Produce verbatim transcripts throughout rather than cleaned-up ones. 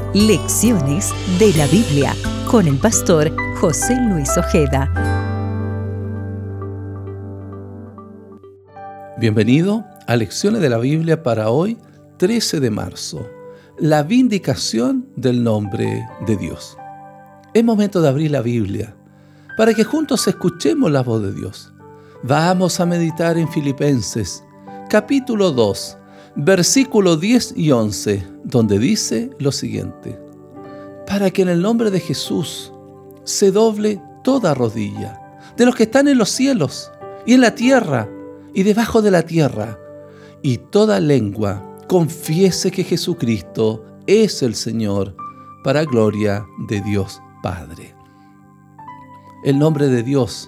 Lecciones de la Biblia con el pastor José Luis Ojeda. Bienvenido a Lecciones de la Biblia para hoy, trece de marzo. La vindicación del nombre de Dios. Es momento de abrir la Biblia para que juntos escuchemos la voz de Dios. Vamos a meditar en Filipenses, capítulo dos, versículos diez y once, donde dice lo siguiente: para que en el nombre de Jesús se doble toda rodilla, de los que están en los cielos y en la tierra y debajo de la tierra, y toda lengua confiese que Jesucristo es el Señor, para gloria de Dios Padre. El nombre de Dios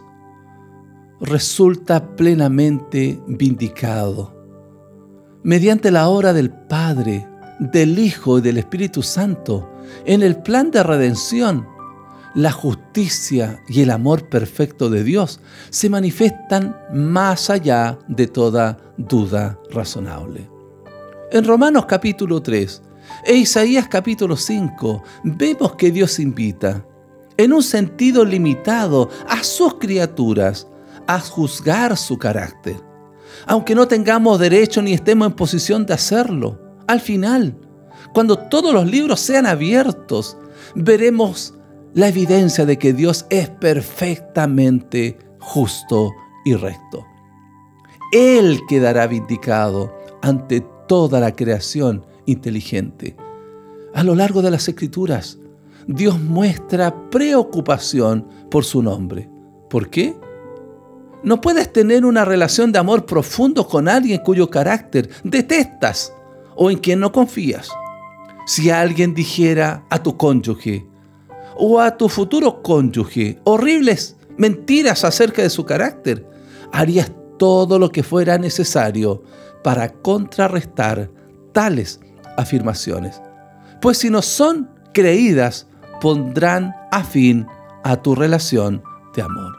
resulta plenamente vindicado mediante la obra del Padre, del Hijo y del Espíritu Santo. En el plan de redención, la justicia y el amor perfecto de Dios se manifiestan más allá de toda duda razonable. En Romanos capítulo tres e Isaías capítulo cinco vemos que Dios invita, en un sentido limitado, a sus criaturas a juzgar su carácter. Aunque no tengamos derecho ni estemos en posición de hacerlo, al final, cuando todos los libros sean abiertos, veremos la evidencia de que Dios es perfectamente justo y recto. Él quedará vindicado ante toda la creación inteligente. A lo largo de las Escrituras, Dios muestra preocupación por su nombre. ¿Por qué? No puedes tener una relación de amor profundo con alguien cuyo carácter detestas o en quien no confías. Si alguien dijera a tu cónyuge o a tu futuro cónyuge horribles mentiras acerca de su carácter, harías todo lo que fuera necesario para contrarrestar tales afirmaciones. Pues si no son creídas, pondrán a fin a tu relación de amor.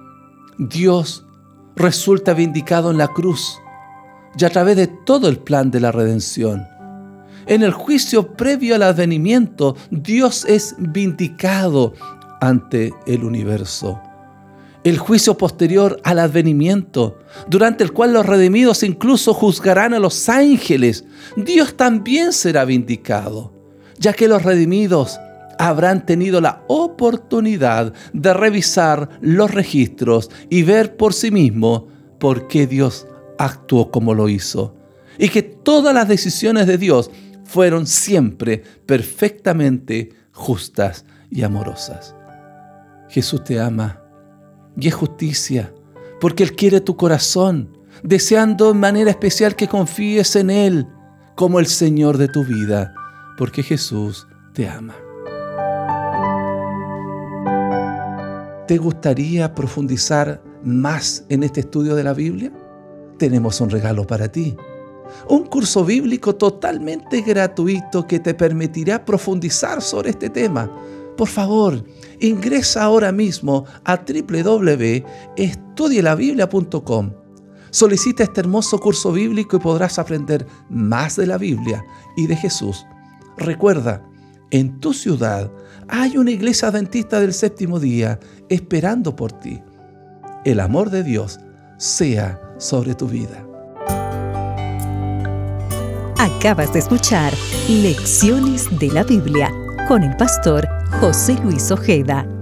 Dios resulta vindicado en la cruz y a través de todo el plan de la redención. En el juicio previo al advenimiento, Dios es vindicado ante el universo. El juicio posterior al advenimiento, durante el cual los redimidos incluso juzgarán a los ángeles, Dios también será vindicado, ya que los redimidos habrán tenido la oportunidad de revisar los registros y ver por sí mismos por qué Dios actuó como lo hizo, y que todas las decisiones de Dios fueron siempre perfectamente justas y amorosas. Jesús te ama y es justicia, porque Él quiere tu corazón, deseando en manera especial que confíes en Él como el Señor de tu vida, porque Jesús te ama. ¿Te gustaría profundizar más en este estudio de la Biblia? Tenemos un regalo para ti. Un curso bíblico totalmente gratuito que te permitirá profundizar sobre este tema. Por favor, ingresa ahora mismo a doble u doble u doble u punto estudie la biblia punto com. Solicita este hermoso curso bíblico y podrás aprender más de la Biblia y de Jesús. Recuerda, en tu ciudad hay una iglesia adventista del séptimo día esperando por ti. El amor de Dios sea sobre tu vida. Acabas de escuchar Lecciones de la Biblia con el pastor José Luis Ojeda.